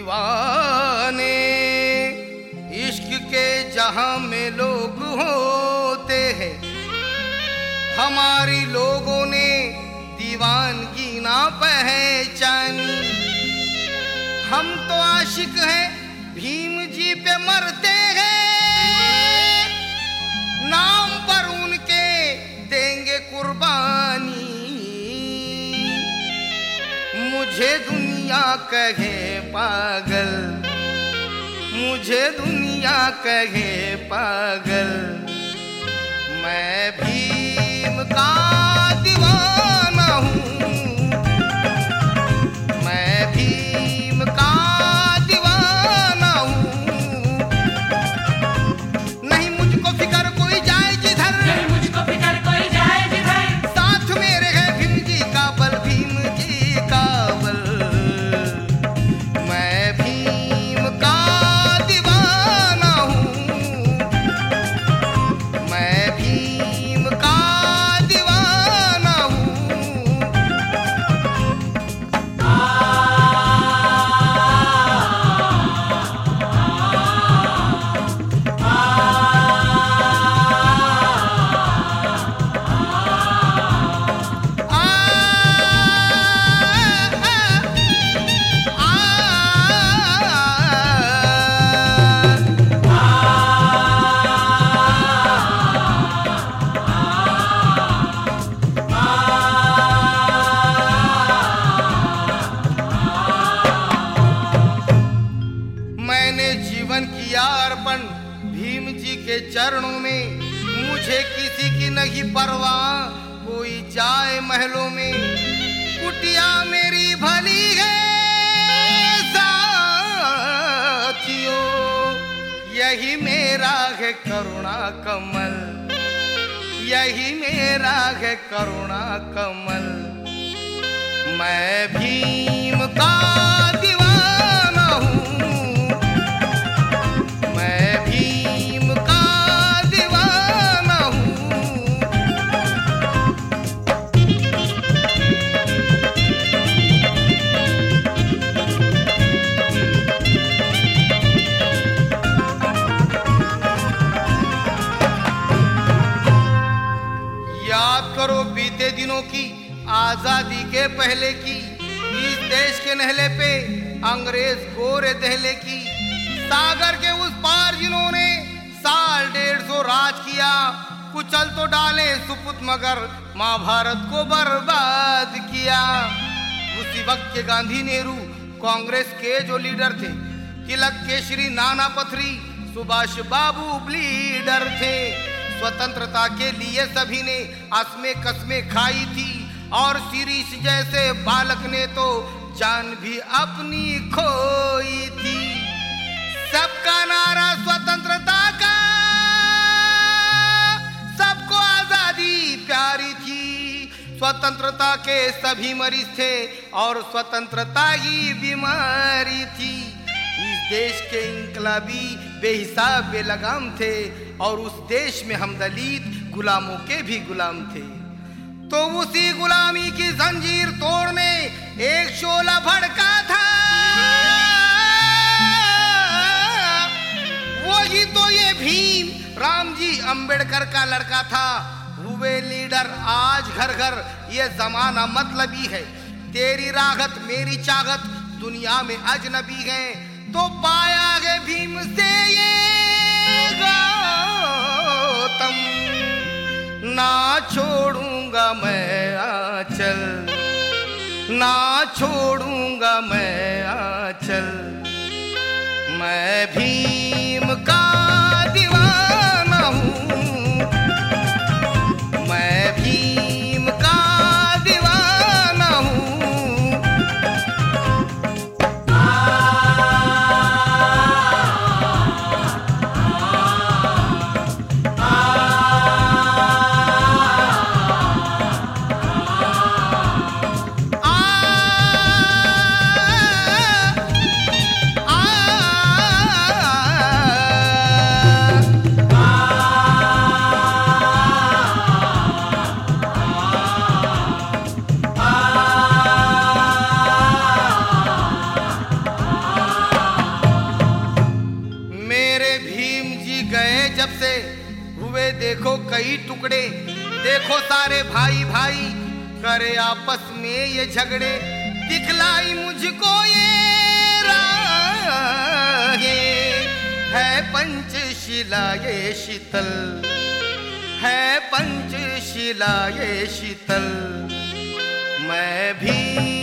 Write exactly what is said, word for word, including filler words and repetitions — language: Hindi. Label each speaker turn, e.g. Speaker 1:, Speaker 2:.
Speaker 1: दीवाने इश्क के जहां में लोग होते हैं, हमारी लोगों ने दीवानगी ना पहचानी। हम तो आशिक हैं, भीम जी पे मरते हैं, नाम पर उनके देंगे कुर्बानी। मुझे दुनिया कहे पागल, मुझे दुनिया कहे पागल, मैं भीम का दीवाना हूँ, मैं भीम का दीवाना हूँ। नहीं मुझको फिकर कोई जाए जिधर,
Speaker 2: नहीं मुझको फिकर कोई जाए जिधर,
Speaker 1: साथ मेरे है भीम जी का बल, भीम जी का बल, मैं भीम का दीवाना हूँ, मैं भीम का दीवाना हूँ। मैंने जीवन किया अर्पण भीम जी के चरणों में, मुझे किसी की नहीं परवाह, कोई जाए महलों में, कुटिया मेरी भली है साथियों, यही मेरा है करुणा कमल, यही मेरा है करुणा कमल, मैं भीम का दीवाना हूँ, मैं भीम का दीवाना हूँ। याद करो बीते दिनों की, आजादी के पहले की, इस देश के नहले पे अंग्रेज गोरे दहले की, सागर के उस पार जिन्होंने साल डेढ़ सौ राज किया, कुचल तो डाले सुपुत मगर महाभारत को बर्बाद किया। उसी वक्त के गांधी नेहरू कांग्रेस के जो लीडर थे, तिलक केसरी नाना पथरी सुभाष बाबू ब्लीडर थे। स्वतंत्रता के लिए सभी ने असमें कस्में खाई थी, और शिरीष जैसे बालक ने तो जान भी अपनी खोई थी। सबका नारा स्वतंत्रता का, सबको आजादी प्यारी थी, स्वतंत्रता के सभी मरीज थे और स्वतंत्रता ही बीमारी थी। इस देश के इनकलाबी बेहिसाब बेलगाम थे, और उस देश में हम दलित गुलामों के भी गुलाम थे। तो उसी गुलामी की जंजीर तोड़ने एक शोला भड़का था, वही तो ये भीम राम जी अंबेडकर का लड़का था। हुए लीडर आज घर घर, ये जमाना मतलबी है, तेरी राहत मेरी चाहत दुनिया में अजनबी है, तो पाया है भीम से ये गौतम, ना छोड़ूंगा मैं आंचल, ना छोड़ूंगा मैं आंचल, मैं भीम का दीवाना हूँ, मैं भीम का दीवाना हूँ। आ देखो कई टुकड़े, देखो सारे भाई भाई करे आपस में ये झगड़े। दिखलाई मुझको ये राहे, है पंचशिला ये शीतल, है पंचशिला ये शीतल। मैं भी